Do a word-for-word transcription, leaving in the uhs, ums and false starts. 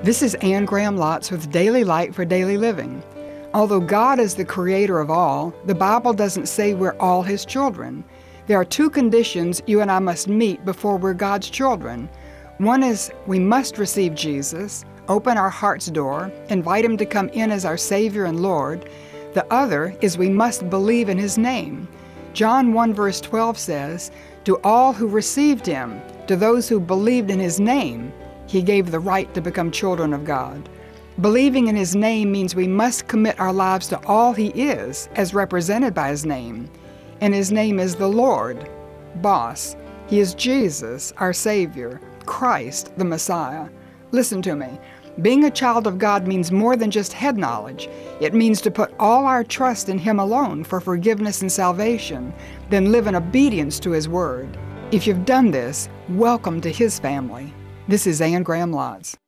This is Anne Graham Lotz with Daily Light for Daily Living. Although God is the creator of all, the Bible doesn't say we're all His children. There are two conditions you and I must meet before we're God's children. One is we must receive Jesus, open our heart's door, invite Him to come in as our Savior and Lord. The other is we must believe in His name. John one verse twelve says, "To all who received Him, to those who believed in His name, He gave the right to become children of God." Believing in His name means we must commit our lives to all He is, as represented by His name. And His name is the Lord, Boss. He is Jesus, our Savior, Christ, the Messiah. Listen to me. Being a child of God means more than just head knowledge. It means to put all our trust in Him alone for forgiveness and salvation, then live in obedience to His Word. If you've done this, welcome to His family. This is Anne Graham Lotz.